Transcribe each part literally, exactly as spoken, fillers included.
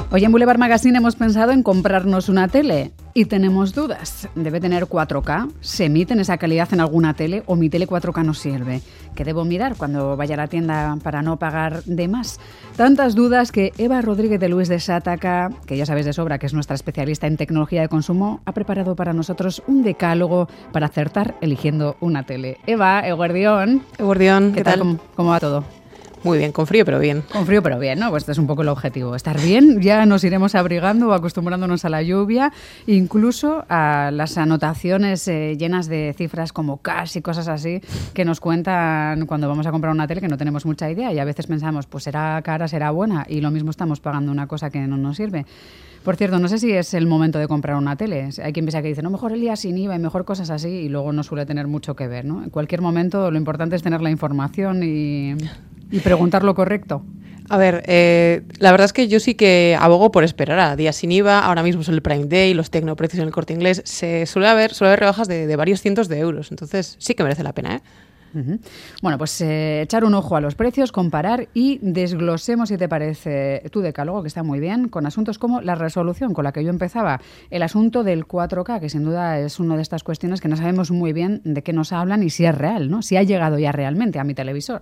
Hoy en Boulevard Magazine hemos pensado en comprarnos una tele y tenemos dudas. ¿Debe tener cuatro K? ¿Se emite en esa calidad en alguna tele o mi tele cuatro K no sirve? ¿Qué debo mirar cuando vaya a la tienda para no pagar de más? Tantas dudas que Eva Rodríguez de Luis de Sátaca, que ya sabéis de sobra que es nuestra especialista en tecnología de consumo, ha preparado para nosotros un decálogo para acertar eligiendo una tele. Eva, Eguardión. Eguardión, ¿qué, ¿qué tal? tal? ¿Cómo, cómo va todo? Muy bien, con frío pero bien. Con frío pero bien, ¿no? Pues este es un poco el objetivo. Estar bien, ya nos iremos abrigando o acostumbrándonos a la lluvia, incluso a las anotaciones eh, llenas de cifras como cash y cosas así que nos cuentan cuando vamos a comprar una tele que no tenemos mucha idea y a veces pensamos, pues será cara, será buena y lo mismo estamos pagando una cosa que no nos sirve. Por cierto, no sé si es el momento de comprar una tele. Hay quien piensa que dice, no, mejor el día sin I V A y mejor cosas así y luego no suele tener mucho que ver, ¿no? En cualquier momento lo importante es tener la información y... Y preguntar lo correcto. A ver, eh, la verdad es que yo sí que abogo por esperar a días sin I V A. Ahora mismo es el Prime Day, los tecnoprecios en el Corte Inglés. Se suele haber, suele haber rebajas de, de varios cientos de euros. Entonces sí que merece la pena, ¿eh? Uh-huh. Bueno, pues eh, echar un ojo a los precios, comparar y desglosemos, si te parece, tu decálogo, que está muy bien, con asuntos como la resolución, con la que yo empezaba, el asunto del cuatro K, que sin duda es una de estas cuestiones que no sabemos muy bien de qué nos hablan y si es real, ¿no? Si ha llegado ya realmente a mi televisor.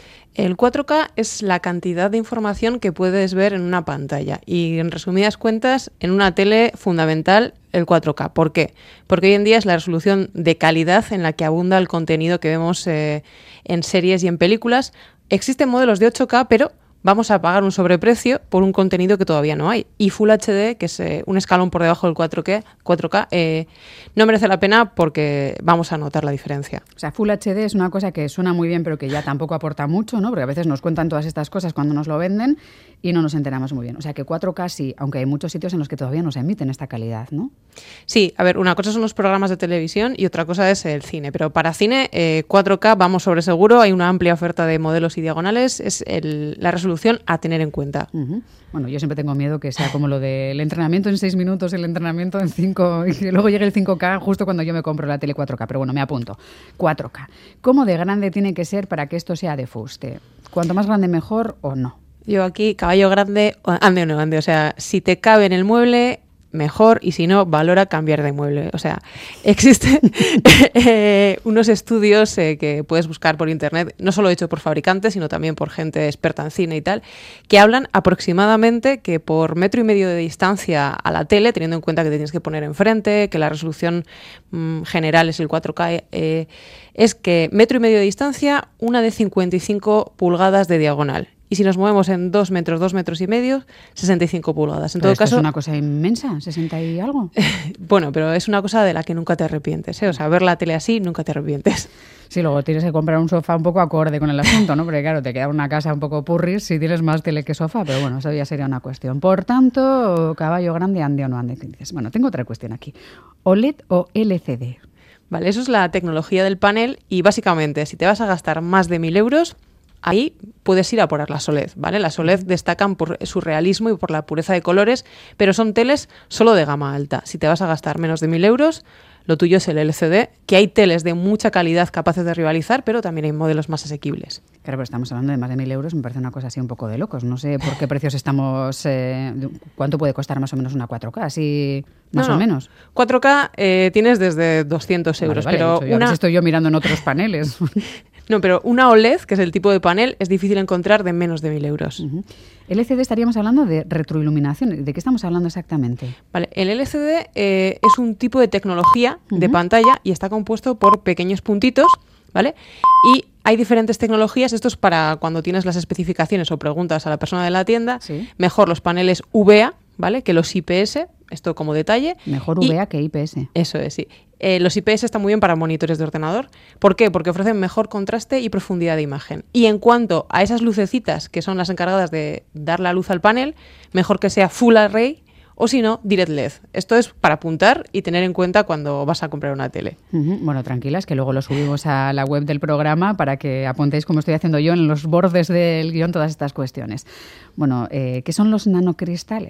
El cuatro K es la cantidad de información que puedes ver en una pantalla y, en resumidas cuentas, en una tele fundamental el cuatro K. ¿Por qué? Porque hoy en día es la resolución de calidad en la que abunda el contenido que vemos eh, en series y en películas. Existen modelos de ocho K, pero vamos a pagar un sobreprecio por un contenido que todavía no hay. Y Full H D, que es eh, un escalón por debajo del cuatro K, cuatro K eh, no merece la pena porque vamos a notar la diferencia. O sea, Full H D es una cosa que suena muy bien, pero que ya tampoco aporta mucho, ¿no? Porque a veces nos cuentan todas estas cosas cuando nos lo venden y no nos enteramos muy bien. O sea, que cuatro K sí, aunque hay muchos sitios en los que todavía no se emiten esta calidad, ¿no? Sí, a ver, una cosa son los programas de televisión y otra cosa es el cine. Pero para cine, eh, cuatro K vamos sobre seguro, hay una amplia oferta de modelos y diagonales, es el, la resolución a tener en cuenta. Uh-huh. Bueno, yo siempre tengo miedo que sea como lo del entrenamiento en seis minutos, el entrenamiento en cinco, y que luego llegue el cinco K justo cuando yo me compro la tele cuatro K. Pero bueno, me apunto. cuatro K. ¿Cómo de grande tiene que ser para que esto sea de fuste? ¿Cuanto más grande mejor o no? Yo aquí, caballo grande, ande o no ande. O sea, si te cabe en el mueble, mejor, y si no, valora cambiar de mueble. O sea, existen eh, unos estudios eh, que puedes buscar por internet, no solo hechos por fabricantes, sino también por gente experta en cine y tal, que hablan aproximadamente que por metro y medio de distancia a la tele, teniendo en cuenta que te tienes que poner enfrente, que la resolución mmm, general es el cuatro K, eh, es que metro y medio de distancia, una de cincuenta y cinco pulgadas de diagonal. Y si nos movemos en dos metros, dos metros y medio, sesenta y cinco pulgadas. En pero todo esto caso, es una cosa inmensa, sesenta y algo. Bueno, pero es una cosa de la que nunca te arrepientes, ¿eh? O sea, ver la tele así, nunca te arrepientes. Sí, luego tienes que comprar un sofá un poco acorde con el asunto, ¿no? Porque claro, te queda una casa un poco purris si tienes más tele que sofá, pero bueno, eso ya sería una cuestión. Por tanto, caballo grande, ande o no ande. Bueno, tengo otra cuestión aquí. ¿O L E D o L C D? Vale, eso es la tecnología del panel y básicamente, si te vas a gastar más de mil euros, ahí puedes ir a por las O L E D, ¿vale? Las O L E D destacan por su realismo y por la pureza de colores, pero son teles solo de gama alta. Si te vas a gastar menos de mil euros, lo tuyo es el L C D, que hay teles de mucha calidad capaces de rivalizar, pero también hay modelos más asequibles. Claro, pero estamos hablando de más de mil euros, me parece una cosa así un poco de locos. No sé por qué precios estamos... Eh, ¿Cuánto puede costar más o menos una cuatro K? Así, más no, o menos. cuatro K eh, tienes desde doscientos euros, vale, vale, pero yo, una... a ver si estoy yo mirando en otros paneles. No, pero una O L E D, que es el tipo de panel, es difícil encontrar de menos de mil euros. Uh-huh. L C D estaríamos hablando de retroiluminación. ¿De qué estamos hablando exactamente? Vale, el L C D eh, es un tipo de tecnología uh-huh. de pantalla y está compuesto por pequeños puntitos, ¿vale? Y hay diferentes tecnologías. Esto es para cuando tienes las especificaciones o preguntas a la persona de la tienda. ¿Sí? Mejor los paneles V A, ¿vale? Que los I P S, esto como detalle. Mejor V A y, que I P S. Eso es, sí. Eh, los I P S están muy bien para monitores de ordenador. ¿Por qué? Porque ofrecen mejor contraste y profundidad de imagen. Y en cuanto a esas lucecitas, que son las encargadas de dar la luz al panel, mejor que sea Full Array o si no, Direct L E D. Esto es para apuntar y tener en cuenta cuando vas a comprar una tele. Uh-huh. Bueno, tranquilas, que luego lo subimos a la web del programa para que apuntéis, como estoy haciendo yo, en los bordes del guión todas estas cuestiones. Bueno, eh, ¿qué son los nanocristales?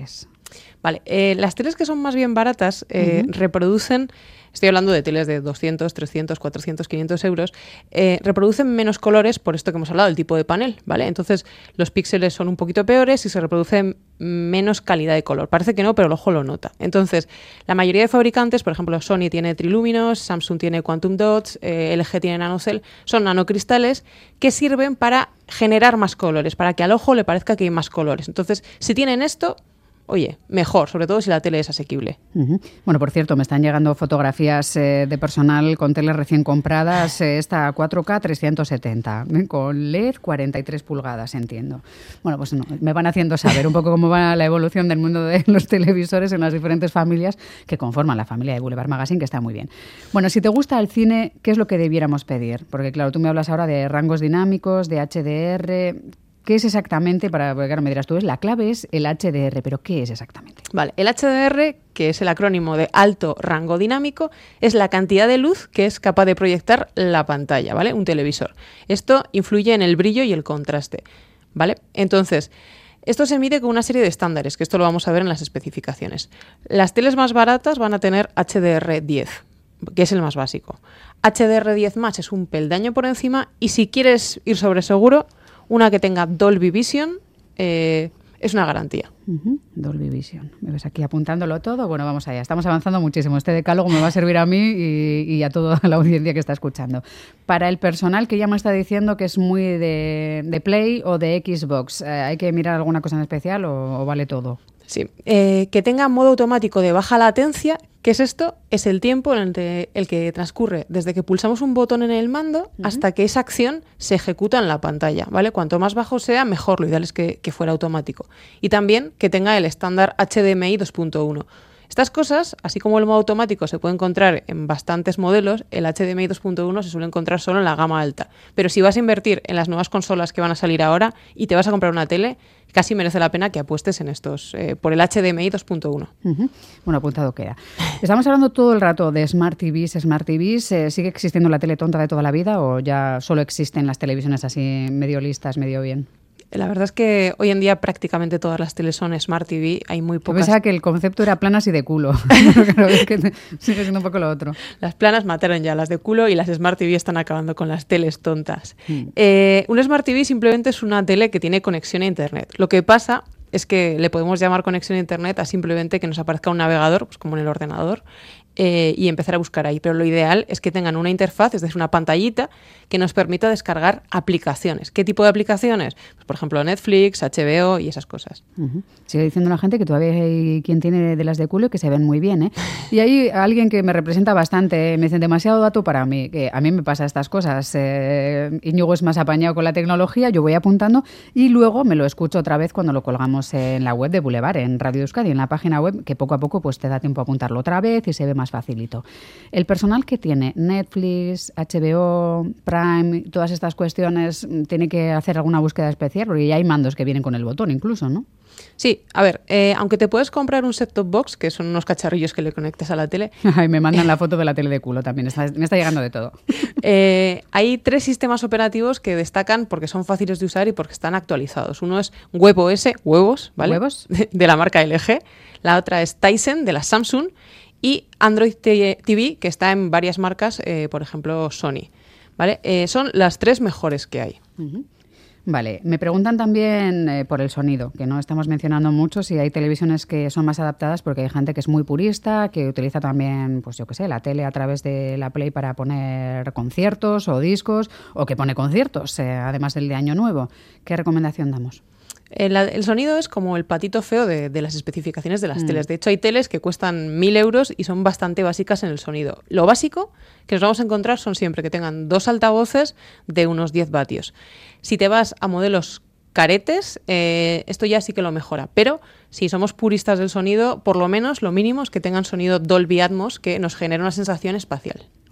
Vale, eh, las teles que son más bien baratas eh, uh-huh. reproducen, estoy hablando de teles de doscientos, trescientos, cuatrocientos, quinientos euros, eh, reproducen menos colores por esto que hemos hablado, el tipo de panel, ¿vale? Entonces los píxeles son un poquito peores y se reproduce menos calidad de color. Parece que no, pero el ojo lo nota. Entonces, la mayoría de fabricantes, por ejemplo, Sony tiene Triluminos, Samsung tiene Quantum Dots, eh, L G tiene NanoCell, son nanocristales que sirven para generar más colores, para que al ojo le parezca que hay más colores. Entonces, si tienen esto, oye, mejor, sobre todo si la tele es asequible. Uh-huh. Bueno, por cierto, me están llegando fotografías eh, de personal con teles recién compradas, eh, esta cuatro K trescientos setenta, ¿eh? Con L E D cuarenta y tres pulgadas, entiendo. Bueno, pues no, me van haciendo saber un poco cómo va la evolución del mundo de los televisores en las diferentes familias que conforman la familia de Boulevard Magazine, que está muy bien. Bueno, si te gusta el cine, ¿qué es lo que debiéramos pedir? Porque claro, tú me hablas ahora de rangos dinámicos, de H D R... ¿Qué es exactamente? Para, porque claro, me dirás tú, es la clave es el H D R, pero ¿qué es exactamente? Vale, el H D R, que es el acrónimo de alto rango dinámico, es la cantidad de luz que es capaz de proyectar la pantalla, ¿vale? Un televisor. Esto influye en el brillo y el contraste, ¿vale? Entonces, esto se mide con una serie de estándares, que esto lo vamos a ver en las especificaciones. Las teles más baratas van a tener H D R diez, que es el más básico. H D R diez más es un peldaño por encima y si quieres ir sobre seguro, una que tenga Dolby Vision eh, es una garantía. Uh-huh. Dolby Vision. ¿Me ves aquí apuntándolo todo? Bueno, vamos allá. Estamos avanzando muchísimo. Este decálogo me va a servir a mí y, y a toda la audiencia que está escuchando. Para el personal que ya me está diciendo que es muy de, de Play o de Xbox, eh, ¿hay que mirar alguna cosa en especial o, o vale todo? Sí, eh, que tenga modo automático de baja latencia. ¿Qué es esto? Es el tiempo en el, de, el que transcurre desde que pulsamos un botón en el mando uh-huh. hasta que esa acción se ejecuta en la pantalla, ¿vale? Cuanto más bajo sea, mejor. Lo ideal es que, que fuera automático. Y también que tenga el estándar H D M I dos punto uno. Estas cosas, así como el modo automático se puede encontrar en bastantes modelos, el H D M I dos punto uno se suele encontrar solo en la gama alta. Pero si vas a invertir en las nuevas consolas que van a salir ahora y te vas a comprar una tele, casi merece la pena que apuestes en estos eh, por el H D M I dos punto uno. Uh-huh. Bueno, apuntado queda. Estamos hablando todo el rato de Smart T Vs, Smart T Vs. Eh, ¿Sigue existiendo la tele tonta de toda la vida o ya solo existen las televisiones así medio listas, medio bien? La verdad es que hoy en día prácticamente todas las teles son Smart T V, hay muy pocas... Yo pensaba que el concepto era planas y de culo, pero es que sigue siendo un poco lo otro. Las planas mataron ya las de culo y las Smart T V están acabando con las teles tontas. Hmm. Eh, un Smart T V simplemente es una tele que tiene conexión a Internet. Lo que pasa es que le podemos llamar conexión a Internet a simplemente que nos aparezca un navegador, pues como en el ordenador, eh, y empezar a buscar ahí. Pero lo ideal es que tengan una interfaz, es decir, una pantallita que nos permita descargar aplicaciones. ¿Qué tipo de aplicaciones? Pues, por ejemplo, Netflix, H B O y esas cosas. Uh-huh. Sigue diciendo la gente que todavía hay quien tiene de las de culo y que se ven muy bien, ¿eh? Y hay alguien que me representa bastante, ¿eh? Me dicen demasiado dato para mí, que a mí me pasa estas cosas. Eh, Íñigo es más apañado con la tecnología, yo voy apuntando y luego me lo escucho otra vez cuando lo colgamos en la web de Boulevard, en Radio Euskadi, en la página web, que poco a poco pues te da tiempo a apuntarlo otra vez y se ve más facilito. El personal que tiene Netflix, H B O, Prime, todas estas cuestiones, tiene que hacer alguna búsqueda especial, porque ya hay mandos que vienen con el botón incluso, ¿no? Sí, a ver, eh, aunque te puedes comprar un set-top box, que son unos cacharrillos que le conectas a la tele... Ay, me mandan la foto de la tele de culo también, está, me está llegando de todo. Eh, hay tres sistemas operativos que destacan porque son fáciles de usar y porque están actualizados. Uno es WebOS, huevos, ¿vale? ¿Huevos? De, de la marca L G. La otra es Tizen, de la Samsung. Y Android T V, que está en varias marcas, eh, por ejemplo, Sony. ¿Vale? Eh, son las tres mejores que hay. Uh-huh. Vale, me preguntan también eh, por el sonido, que no estamos mencionando mucho, si hay televisiones que son más adaptadas, porque hay gente que es muy purista, que utiliza también, pues yo qué sé, la tele a través de la Play para poner conciertos o discos, o que pone conciertos, eh, además del de Año Nuevo. ¿Qué recomendación damos? El, el sonido es como el patito feo de, de las especificaciones de las mm. teles. De hecho, hay teles que cuestan mil euros y son bastante básicas en el sonido. Lo básico que nos vamos a encontrar son siempre que tengan dos altavoces de unos diez vatios. Si te vas a modelos caretes, eh, esto ya sí que lo mejora. Pero si somos puristas del sonido, por lo menos lo mínimo es que tengan sonido Dolby Atmos, que nos genera una sensación espacial.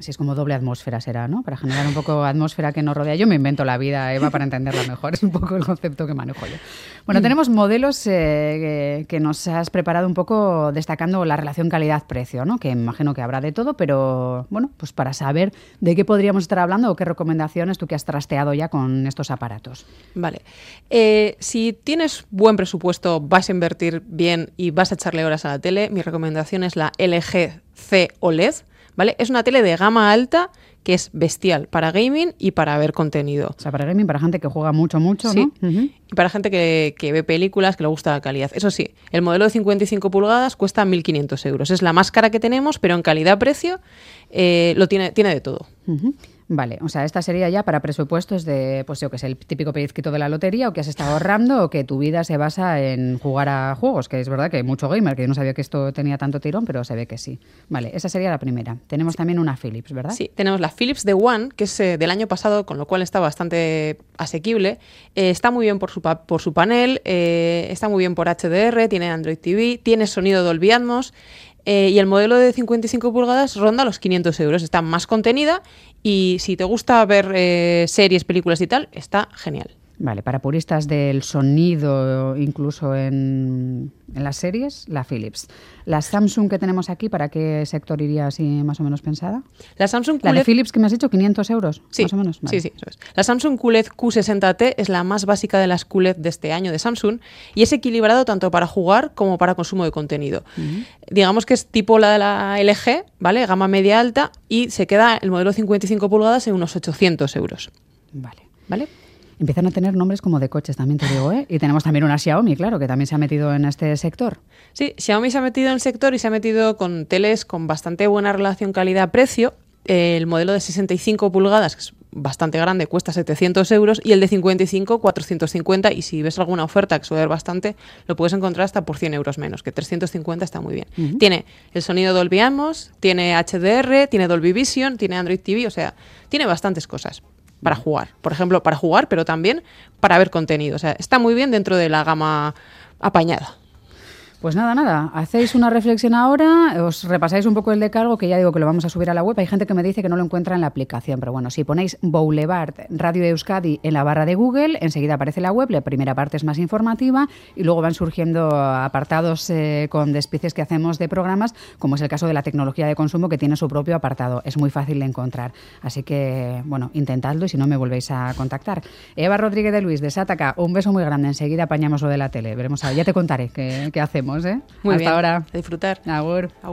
Sí, es como doble atmósfera será, ¿no? Para generar un poco atmósfera que nos rodea. Yo me invento la vida, Eva, para entenderla mejor. Es un poco el concepto que manejo yo. Bueno, mm. tenemos modelos eh, que, que nos has preparado un poco destacando la relación calidad-precio, ¿no? Que imagino que habrá de todo, pero bueno, pues para saber de qué podríamos estar hablando o qué recomendaciones tú que has trasteado ya con estos aparatos. Vale. Eh, si tienes buen presupuesto, vas a invertir bien y vas a echarle horas a la tele, mi recomendación es la L G C O L E D. ¿Vale? Es una tele de gama alta que es bestial para gaming y para ver contenido. O sea, para gaming, para gente que juega mucho, mucho, sí. ¿no? Uh-huh. Y para gente que, que ve películas, que le gusta la calidad. Eso sí, el modelo de cincuenta y cinco pulgadas cuesta mil quinientos euros. Es la más cara que tenemos, pero en calidad-precio eh, lo tiene, tiene de todo. Uh-huh. Vale, o sea, esta sería ya para presupuestos de, pues yo que sé, el típico pellizquito de la lotería o que has estado ahorrando o que tu vida se basa en jugar a juegos, que es verdad que hay mucho gamer, que yo no sabía que esto tenía tanto tirón, pero se ve que sí. Vale, esa sería la primera. Tenemos también una Philips, ¿verdad? Sí, tenemos la Philips The One, que es eh, del año pasado, con lo cual está bastante asequible. Eh, está muy bien por su, pa- por su panel, eh, está muy bien por H D R, tiene Android T V, tiene sonido Dolby Atmos. Eh, y el modelo de cincuenta y cinco pulgadas ronda los quinientos euros. Está más contenida y si te gusta ver eh, series, películas y tal, está genial. Vale, para puristas del sonido, incluso en, en las series, la Philips. La Samsung que tenemos aquí, ¿para qué sector iría así más o menos pensada? La Samsung La Q L E D... de Philips que me has dicho, quinientos euros, sí, más o menos. Vale. Sí, sí, eso es. La Samsung Q L E D Q sesenta T es la más básica de las Q L E D de este año de Samsung y es equilibrado tanto para jugar como para consumo de contenido. Uh-huh. Digamos que es tipo la de la L G, ¿vale? Gama media alta y se queda el modelo cincuenta y cinco pulgadas en unos ochocientos euros. Vale. ¿Vale? Empiezan a tener nombres como de coches, también te digo, ¿eh? Y tenemos también una Xiaomi, claro, que también se ha metido en este sector. Sí, Xiaomi se ha metido en el sector y se ha metido con teles con bastante buena relación calidad-precio. Eh, el modelo de sesenta y cinco pulgadas, que es bastante grande, cuesta setecientos euros y el de cincuenta y cinco, cuatrocientos cincuenta. Y si ves alguna oferta que suele haber bastante, lo puedes encontrar hasta por cien euros menos, que trescientos cincuenta está muy bien. Uh-huh. Tiene el sonido Dolby Atmos, tiene H D R, tiene Dolby Vision, tiene Android T V, o sea, tiene bastantes cosas para jugar. Por ejemplo, para jugar, pero también para ver contenido. O sea, está muy bien dentro de la gama apañada. Pues nada, nada, hacéis una reflexión ahora, os repasáis un poco el decálogo, que ya digo que lo vamos a subir a la web. Hay gente que me dice que no lo encuentra en la aplicación, pero bueno, si ponéis Boulevard Radio Euskadi en la barra de Google, enseguida aparece la web, la primera parte es más informativa y luego van surgiendo apartados eh, con despices que hacemos de programas, como es el caso de la tecnología de consumo, que tiene su propio apartado. Es muy fácil de encontrar, así que, bueno, intentadlo y si no me volvéis a contactar. Eva Rodríguez de Luis, de Sataka, un beso muy grande, enseguida apañamos lo de la tele, veremos, a ver, ya te contaré qué, qué hacemos. ¿eh? Muy Hasta bien. ahora. A disfrutar. Agur.